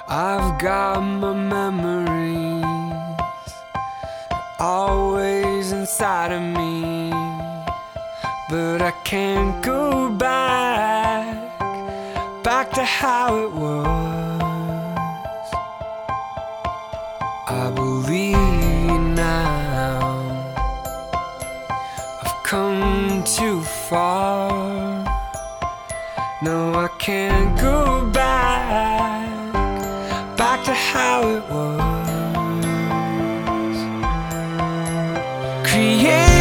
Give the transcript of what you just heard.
I've got my memories always inside of me, but I can't go back to how it was. I believe now I've come too far. No, I can't go back to how it was. Create